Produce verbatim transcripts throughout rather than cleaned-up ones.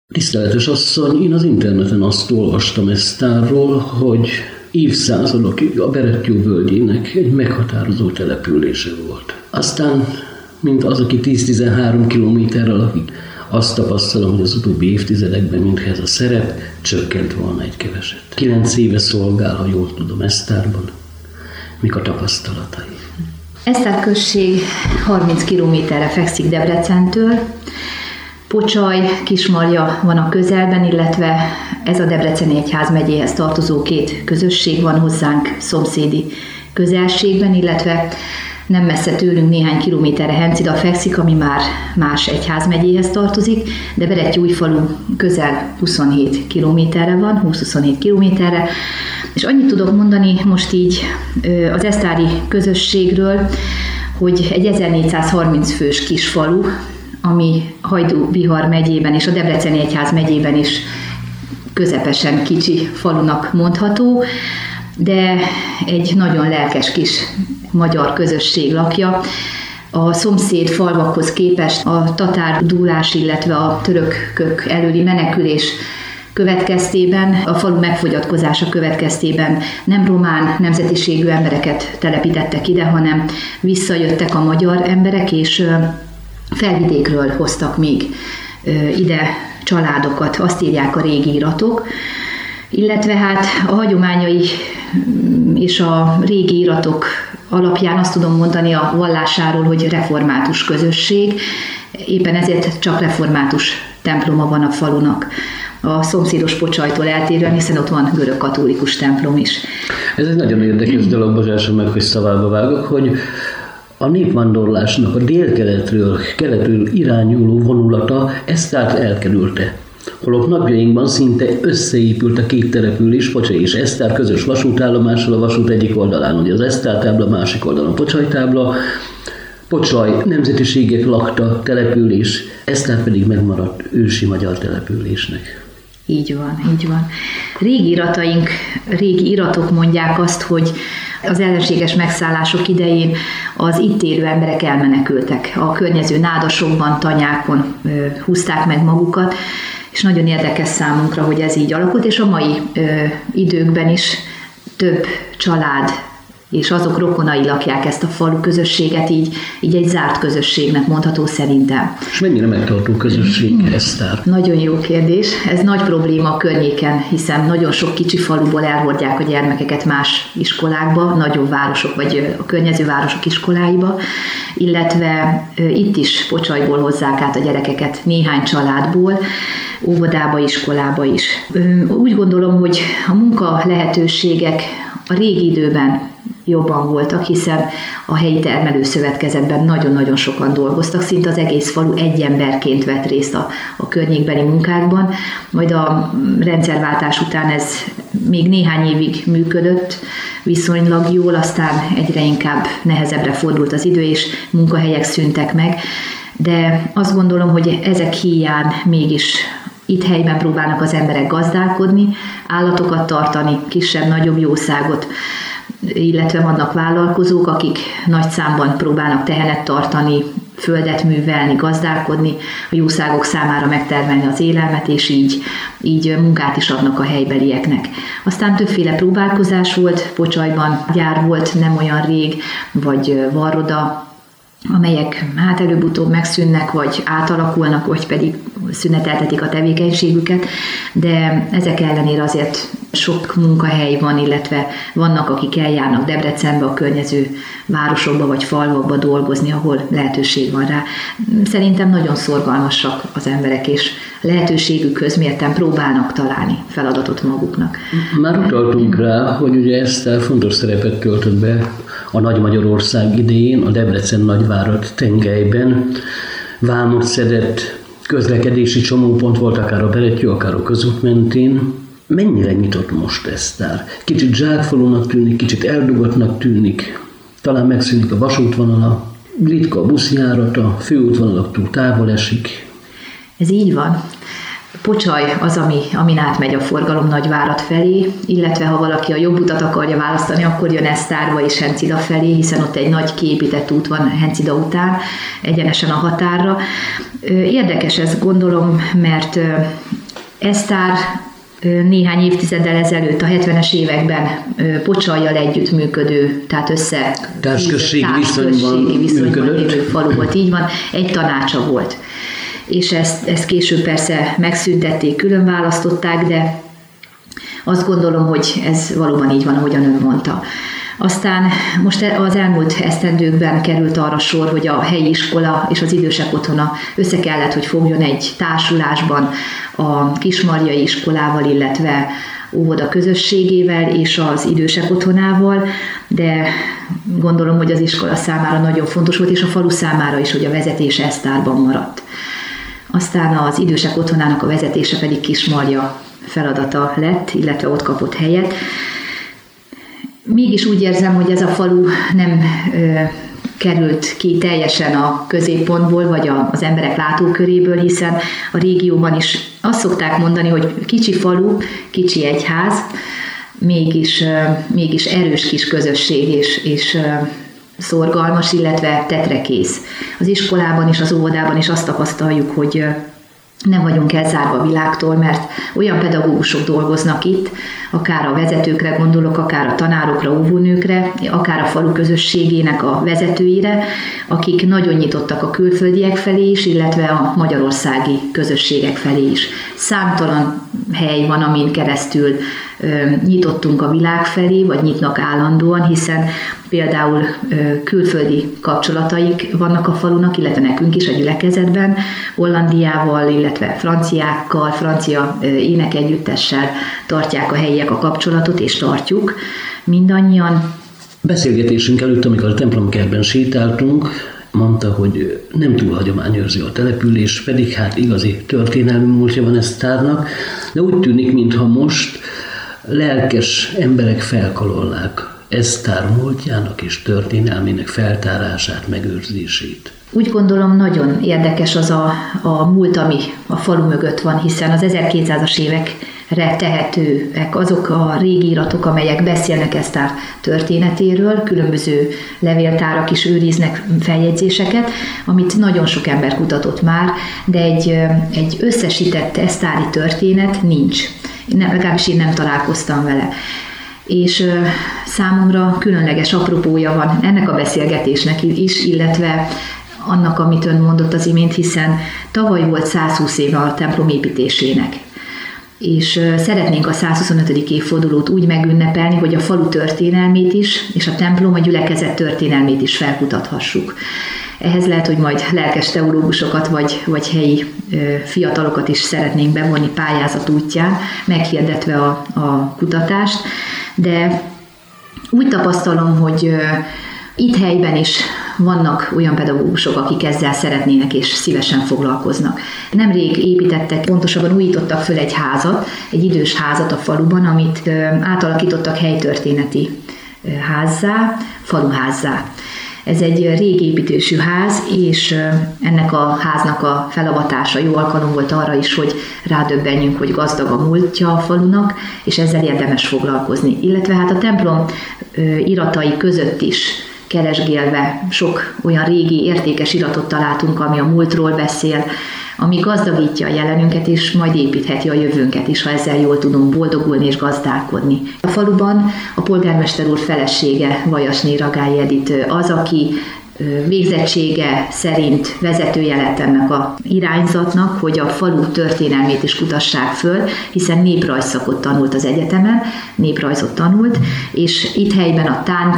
Tiszteletes asszony, én az interneten azt olvastam Esztárról, hogy évszázadokig a Berettyó völgyének egy meghatározó települése volt. Aztán, mint az, aki tíz-tizenhárom kilométerrel lakik, azt tapasztalom, hogy az utóbbi évtizedekben mintha ez a szerep csökkent volna egy keveset. Kilenc éve szolgál, ha jól tudom, Esztárban. Mik a tapasztalatai? Esztár község harminc kilométerre fekszik Debrecentől. Pocsaj, Kismarja van a közelben, illetve ez a Debreceni Egyházmegyéhez tartozó két közösség van hozzánk szomszédi közelségben, illetve nem messze tőlünk néhány kilométerre Hencida fekszik, ami már más egyházmegyéhez tartozik, de Berettyóújfalu közel huszonhét kilométerre van, húsz-huszonhét kilométerre, és annyit tudok mondani most így az esztári közösségről, hogy egy ezernégyszázharminc fős kis falu, ami Hajdú-Bihar megyében és a Debreceni Egyház megyében is közepesen kicsi falunak mondható, de egy nagyon lelkes kis magyar közösség lakja. A szomszéd falvakhoz képest a tatár dúlás, illetve a törökök előli menekülés következtében, a falu megfogyatkozása következtében nem román nemzetiségű embereket telepítettek ide, hanem visszajöttek a magyar emberek, és felvidékről hoztak még ide családokat, azt írják a régi iratok, illetve hát a hagyományai és a régi iratok alapján azt tudom mondani a vallásáról, hogy református közösség, éppen ezért csak református temploma van a falunak. A szomszédos Pocsajtól eltérően, hiszen ott van görög-katolikus templom is. Ez egy nagyon érdekes dolog, bocsásom meg, hogy szavába vágok, hogy a népvándorlásnak a délkeletről, keletről irányuló vonulata Esztárt elkerülte. Holott napjainkban szinte összeépült a két település, Pocsaj és Esztár közös vasútállomással a vasút egyik oldalán, ugye az Esztár tábla, másik oldalon a Pocsaj tábla. Pocsaj nemzetiségek lakta település, Esztár pedig megmaradt ősi magyar településnek. Így van, így van. Régi irataink, régi iratok mondják azt, hogy az ellenséges megszállások idején az itt élő emberek elmenekültek. A környező nádasokban, tanyákon húzták meg magukat, és nagyon érdekes számunkra, hogy ez így alakult, és a mai ö, időkben is több család és azok rokonai lakják ezt a falu közösséget, így, így egy zárt közösségnek mondható szerintem. És mennyire megtartó közösség Esztár? Nagyon jó kérdés. Ez nagy probléma a környéken, hiszen nagyon sok kicsi faluból elhordják a gyermekeket más iskolákba, nagyobb városok vagy a környező városok iskoláiba, illetve itt is Pocsajból hozzák át a gyerekeket néhány családból, óvodába, iskolába is. Úgy gondolom, hogy a munka lehetőségek a régi időben jobban voltak, hiszen a helyi termelőszövetkezetben nagyon-nagyon sokan dolgoztak, szinte az egész falu egy emberként vett részt a, a környékbeli munkákban, majd a rendszerváltás után ez még néhány évig működött viszonylag jól, aztán egyre inkább nehezebbre fordult az idő, és munkahelyek szűntek meg, de azt gondolom, hogy ezek híján mégis itt helyben próbálnak az emberek gazdálkodni, állatokat tartani, kisebb-nagyobb jószágot, illetve vannak vállalkozók, akik nagy számban próbálnak tehenet tartani, földet művelni, gazdálkodni, a jószágok számára megtermelni az élelmet, és így, így munkát is adnak a helybelieknek. Aztán többféle próbálkozás volt, Pocsajban gyár volt nem olyan rég, vagy varroda, amelyek hát előbb-utóbb megszűnnek, vagy átalakulnak, vagy pedig szüneteltetik a tevékenységüket, de ezek ellenére azért sok munkahely van, illetve vannak, akik eljárnak Debrecenbe, a környező városokba vagy falvakba dolgozni, ahol lehetőség van rá. Szerintem nagyon szorgalmasak az emberek, és lehetőségükhöz mérten próbálnak találni feladatot maguknak. Már utaltunk rá, hogy ugye Esztár fontos szerepet töltött be a Nagy Magyarország idején, a Debrecen nagyvárad tengelyben. Vámot szedett, közlekedési csomópont volt, akár a Berettyó, akár a közút mentén. Mennyire nyitott most Esztár? Kicsit zsákfalunak tűnik, kicsit eldugottnak tűnik, talán megszűnik a vasútvonala, ritka a buszjárata, főútvonalaktól távol esik. Ez így van. Pocsaj az, ami, amin átmegy a forgalom Nagyvárad felé, illetve ha valaki a jobb utat akarja választani, akkor jön Esztárba és Hencida felé, hiszen ott egy nagy kiépített út van Hencida után, egyenesen a határra. Érdekes ez, gondolom, mert Esztár néhány évtizeddel ezelőtt, a hetvenes években Pocsajjal együttműködő, tehát össze társközségi viszonyban, viszonyban lévő falu volt, így van, egy tanácsa volt. És ezt, ezt később persze megszüntették, külön választották, de azt gondolom, hogy ez valóban így van, ahogyan ön mondta. Aztán most az elmúlt esztendőkben került arra sor, hogy a helyi iskola és az idősek otthona össze kellett, hogy fogjon egy társulásban a Kismarjai iskolával, illetve óvoda közösségével és az idősek otthonával, de gondolom, hogy az iskola számára nagyon fontos volt, és a falu számára is, hogy a vezetés Esztárban maradt. Aztán az idősek otthonának a vezetése pedig Kismarja feladata lett, illetve ott kapott helyet. Mégis úgy érzem, hogy ez a falu nem ö, került ki teljesen a középpontból, vagy a, az emberek látóköréből, hiszen a régióban is azt szokták mondani, hogy kicsi falu, kicsi egyház, mégis, ö, mégis erős kis közösség és, és ö, szorgalmas, illetve tetrekész. Az iskolában és az óvodában is azt tapasztaljuk, hogy ö, nem vagyunk elzárva a világtól, mert olyan pedagógusok dolgoznak itt, akár a vezetőkre gondolok, akár a tanárokra, óvónőkre, akár a falu közösségének a vezetőire, akik nagyon nyitottak a külföldiek felé is, illetve a magyarországi közösségek felé is. Számtalan hely van, amin keresztül ö, nyitottunk a világ felé, vagy nyitnak állandóan, hiszen például ö, külföldi kapcsolataik vannak a falunak, illetve nekünk is a gyülekezetben, Hollandiával, illetve franciákkal, francia ö, énekegyüttessel tartják a helyiek a kapcsolatot, és tartjuk mindannyian. Beszélgetésünk előtt, amikor a templomkertben sétáltunk, mondta, hogy nem túl hagyományőrző a település, pedig hát igazi történelmi múltja van Esztárnak, de úgy tűnik, mintha most lelkes emberek felkarolnák Esztár múltjának és történelmének feltárását, megőrzését. Úgy gondolom, nagyon érdekes az a, a múlt, ami a falu mögött van, hiszen az ezerkétszázas évekre tehetőek azok a régi iratok, amelyek beszélnek Esztár történetéről, különböző levéltárak is őriznek feljegyzéseket, amit nagyon sok ember kutatott már, de egy, egy összesített esztári történet nincs. Nem, legalábbis én nem találkoztam vele. És ö, számomra különleges apropója van ennek a beszélgetésnek is, illetve annak, amit ön mondott az imént, hiszen tavaly volt százhúsz éve a templom építésének. És ö, szeretnénk a százhuszonötödik évfordulót úgy megünnepelni, hogy a falu történelmét is, és a templom, a gyülekezet történelmét is felkutathassuk. Ehhez lehet, hogy majd lelkes teológusokat vagy, vagy helyi ö, fiatalokat is szeretnénk bevonni pályázat útján, meghirdetve a, a kutatást, de úgy tapasztalom, hogy ö, itt helyben is vannak olyan pedagógusok, akik ezzel szeretnének és szívesen foglalkoznak. Nemrég építettek, pontosabban újítottak föl egy házat, egy idős házat a faluban, amit ö, átalakítottak helytörténeti ö, házzá, faluházzá. Ez egy régi építésű ház, és ennek a háznak a felavatása jó alkalom volt arra is, hogy rádöbbenjünk, hogy gazdag a múltja a falunak, és ezzel érdemes foglalkozni. Illetve hát a templom iratai között is keresgélve sok olyan régi értékes iratot találtunk, ami a múltról beszél, ami gazdagítja a jelenünket, és majd építheti a jövőnket is, ha ezzel jól tudunk boldogulni és gazdálkodni. A faluban a polgármester úr felesége, Vajasné Ragályi Edit az, aki végzettsége szerint vezetője lett ennek a irányzatnak, hogy a falu történelmét is kutassák föl, hiszen néprajzszakot tanult az egyetemen, néprajzot tanult, és itt helyben a tánc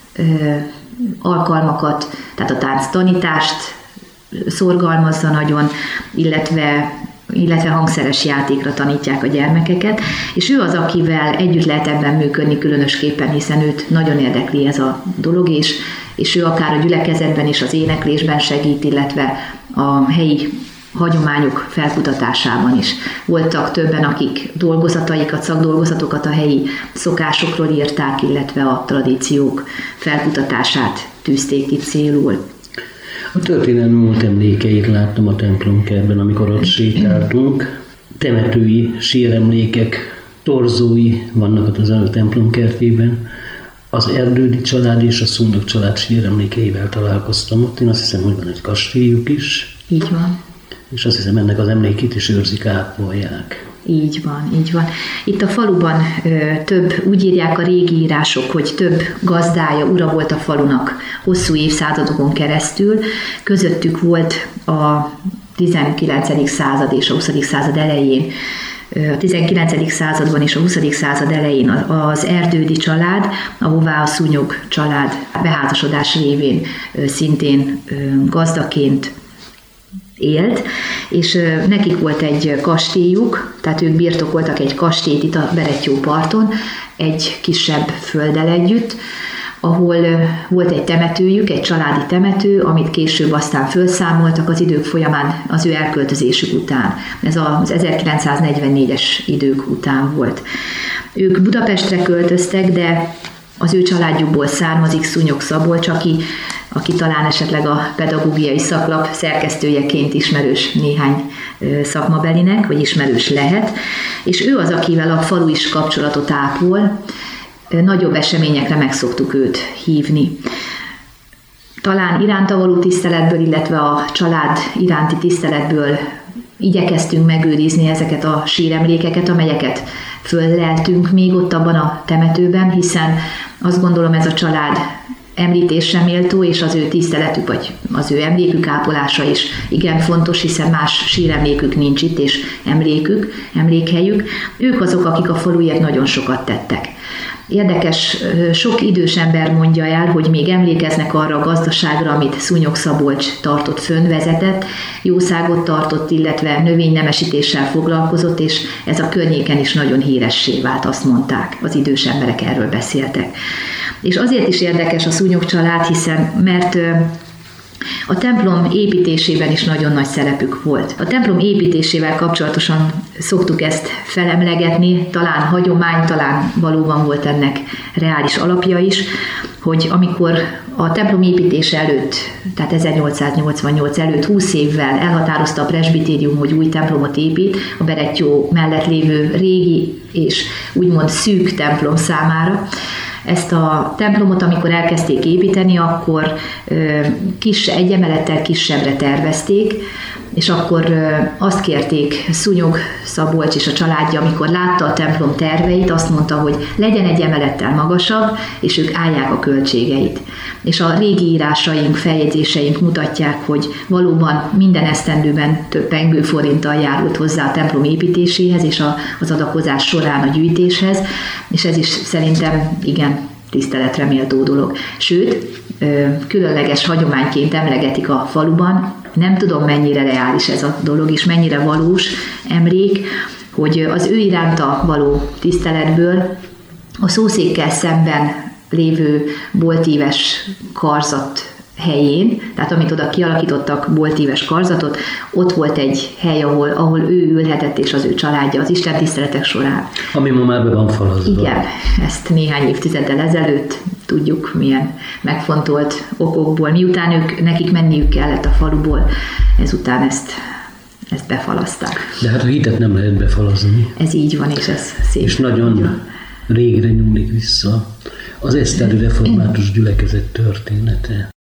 alkalmakat, tehát a tánc tanítást szorgalmazza nagyon, illetve, illetve hangszeres játékra tanítják a gyermekeket, és ő az, akivel együtt lehet ebben működni különösképpen, hiszen őt nagyon érdekli ez a dolog, és, és ő akár a gyülekezetben és az éneklésben segít, illetve a helyi hagyományok felkutatásában is. Voltak többen, akik dolgozataikat, szakdolgozatokat a helyi szokásokról írták, illetve a tradíciók felkutatását tűzték ki célul. A történelmi múlt emlékeit láttam a templomkertben, amikor ott sétáltunk. Temetői síremlékek, torzói vannak ott az a templomkertében. Az Erdődi család és a Szúnok család síremlékeivel találkoztam ott. Én azt hiszem, hogy van egy kastélyuk is. Így van. És azt hiszem, ennek az emlékét is őrzik, ápolják. Így van, így van. Itt a faluban ö, több, úgy írják a régi írások, hogy több gazdája, ura volt a falunak hosszú évszázadokon keresztül. Közöttük volt a tizenkilencedik század és a huszadik század elején, a tizenkilencedik században és a huszadik század elején az Erdődy család, ahová a Szúnyog család beházasodás révén szintén gazdaként élt, és nekik volt egy kastélyuk, tehát ők birtokoltak egy kastélyt itt a Berettyó parton, egy kisebb földdel együtt, ahol volt egy temetőjük, egy családi temető, amit később aztán felszámoltak az idők folyamán az ő elköltözésük után. Ez az ezerkilencszáznegyvennégyes idők után volt. Ők Budapestre költöztek, de az ő családjukból származik Szúnyog Szabolcs, aki, aki talán esetleg a pedagógiai szaklap szerkesztőjeként ismerős néhány szakmabelinek, vagy ismerős lehet, és ő az, akivel a falu is kapcsolatot ápol. Nagyobb eseményekre meg szoktuk őt hívni. Talán iránta való tiszteletből, illetve a család iránti tiszteletből igyekeztünk megőrizni ezeket a síremlékeket, amelyeket fölleltünk még ott abban a temetőben, hiszen azt gondolom, ez a család említésre méltó, és az ő tiszteletük, vagy az ő emlékük ápolása is igen fontos, hiszen más síremlékük nincs itt, és emlékük, emlékhelyük. Ők azok, akik a faluért nagyon sokat tettek. Érdekes, sok idős ember mondja el, hogy még emlékeznek arra a gazdaságra, amit Szúnyog Szabolcs tartott fönn, vezetett, jószágot tartott, illetve növénynemesítéssel foglalkozott, és ez a környéken is nagyon híressé vált, azt mondták, az idős emberek erről beszéltek. És azért is érdekes a Szúnyog család, hiszen mert a templom építésében is nagyon nagy szerepük volt. A templom építésével kapcsolatosan szoktuk ezt felemlegetni, talán hagyomány, talán valóban volt ennek reális alapja is, hogy amikor a templom építése előtt, tehát ezernyolcszáznyolcvannyolc előtt húsz évvel elhatározta a presbitérium, hogy új templomot épít, a Berettyó mellett lévő régi és úgymond szűk templom számára. Ezt a templomot, amikor elkezdték építeni, akkor kis, egy emelettel kisebbre tervezték, és akkor azt kérték Szúnyog Szabolcs és a családja, amikor látta a templom terveit, azt mondta, hogy legyen egy emelettel magasabb, és ők állják a költségeit. És a régi írásaink, feljegyzéseink mutatják, hogy valóban minden esztendőben több pengő forinttal járult hozzá a templom építéséhez, és az adakozás során a gyűjtéshez, és ez is szerintem igen tiszteletre méltó dolog. Sőt, különleges hagyományként emlegetik a faluban, nem tudom mennyire reális ez a dolog, és mennyire valós emlék, hogy az ő iránta való tiszteletből a szószékkel szemben lévő boltíves karzat helyén, tehát amit oda kialakítottak, boltíves karzatot, ott volt egy hely, ahol, ahol ő ülhetett, és az ő családja az istentiszteletek során. Ami ma már be van falazva. Igen, ezt néhány évtizeddel ezelőtt tudjuk, milyen megfontolt okokból. Miután ők, nekik menniük kellett a faluból, ezután ezt, ezt befalazták. De hát a hitet nem lehet befalazni. Ez így van, és ez szép. És nagyon régre nyúlik vissza az eszteri református gyülekezet története.